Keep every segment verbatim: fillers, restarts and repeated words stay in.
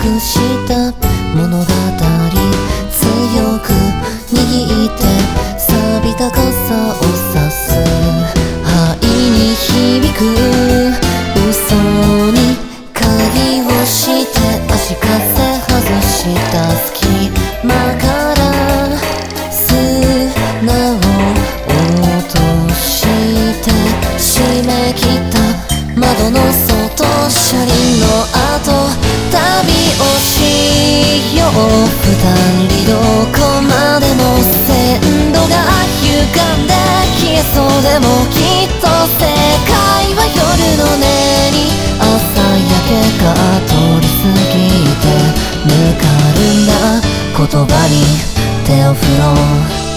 くした物語、強く握って錆びた傘を差す肺に響く嘘に鍵をして足かせ外した隙間から砂を落として締め切った窓の外、車輪の後旅をしよう二人、どこまでも線路が歪んで消えそうでもきっと世界は夜の音に朝焼けが通り過ぎてぬかるんだ言葉に手を振ろう。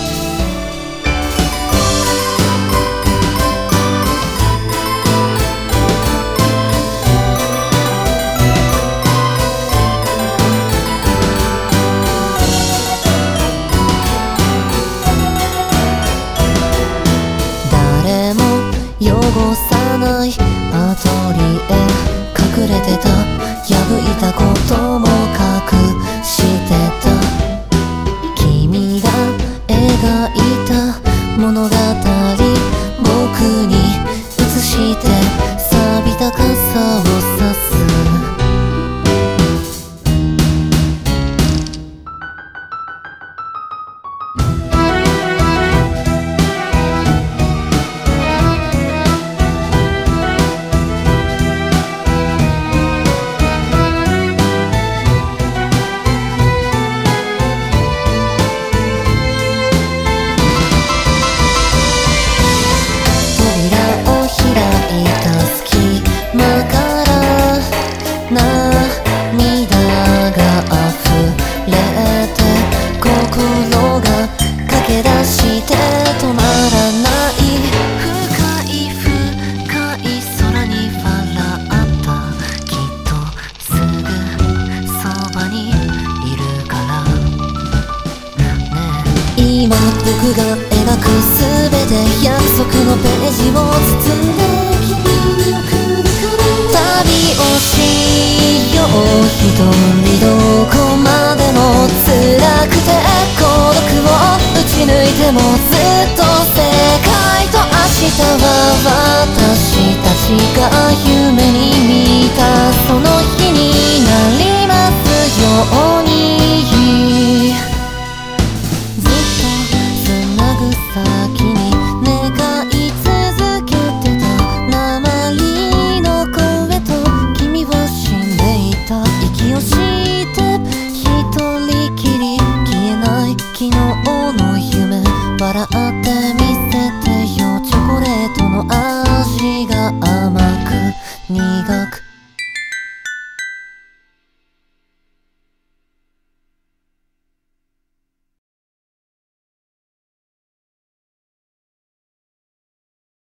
汚さないアトリエ隠れてた破いたことも隠してた君が描いた物語僕に映して錆びた傘を差す心が駆け出して止まらない深い深い空に笑ったきっとすぐそばにいるからねえ今僕が描くすべて約束のページを包んで君に送るから旅をしよう一人どこまでも辛くて孤独を打ち抜いてもずっと世界と明日は私たちが夢に見たその日になりますようにずっと繋ぐ先に願い続けてた鉛の声と君は死んでいた息をして一人きり昨日の夢笑ってみせてよチョコレートの味が甘く苦く